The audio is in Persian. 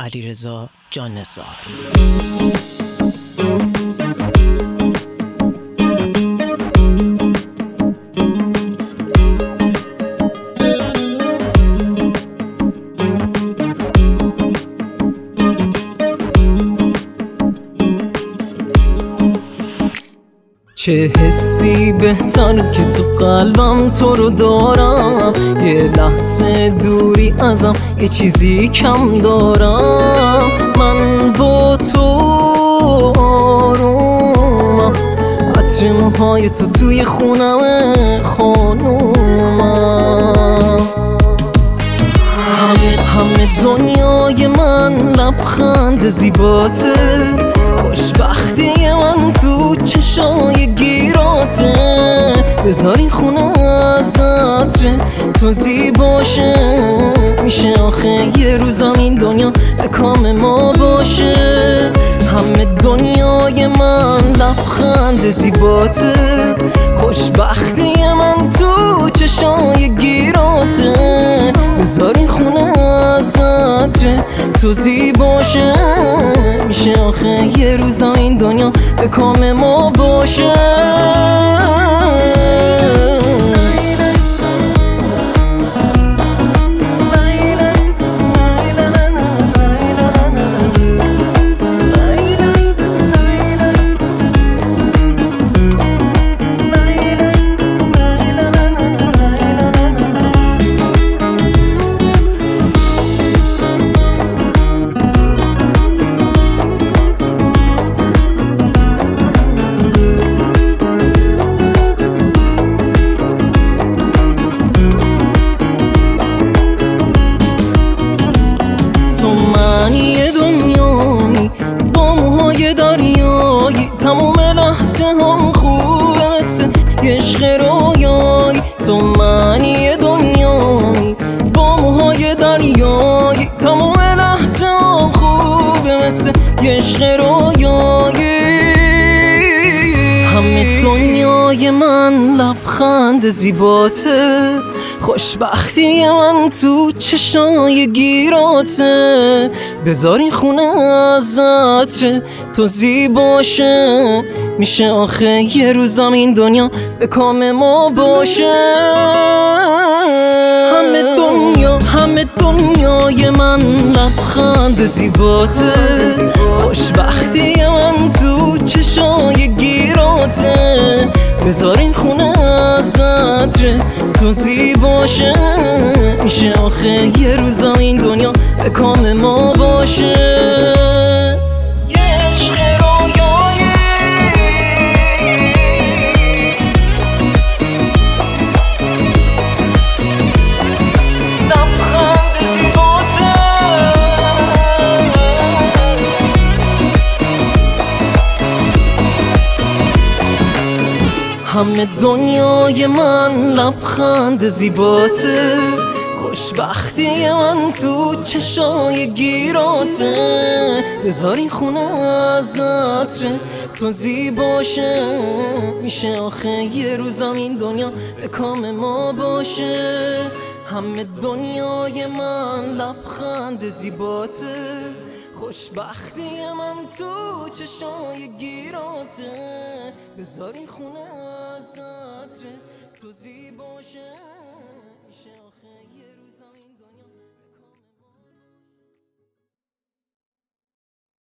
علیرضا جان‌نثار. چه حسی بهتر که تو قلبم تو رو دارم، یه لحظه دوری ازم یه چیزی کم دارم. من با تو آرومم، عطر موهای تو توی خونم خانومم. همه دنیای من لبخند زیباته، خوشبختی من تو چشای گیراته. بذار این خونه از عطر تو زیباشه، میشه آخه یه روزم این دنیا به کام ما باشه. همه دنیای من لبخند زیباته، خوشبختی من تو چشای گیراته. بذار این خونه از عطر تو زیباشه، میشه آخه یه روزا این دنیا به کام ما باشه. تموم لحظه هم خوبه مثل یه عشق رویایی. تو معنی دنیایی با موهای دریایی، تموم لحظه هم خوبه مثل یه عشق رویایی. همه دنیای من لبخند زیباته، خوشبختی من تو چشای گیراته. بذار این خونه از عطر تو زیباشه، میشه آخه یه روزم این دنیا به کام ما باشه. همه دنیای من لبخند زیباته، خوشبختی من تو چشای گیراته. بذار این خونه از عطر تو زیباشه، میشه آخه یه روزم این دنیا به کام ما باشه. همه دنیای من لبخند زیباته، خوشبختی من تو چشای گیراته. بذار این خونه از عطر تو زیباشه، میشه آخه یه روزم این دنیا به کام ما باشه. همه دنیای من لبخند زیباته، خوشبختی من تو چشای گیراته. بذار این خونه از عطر تو زیباشه.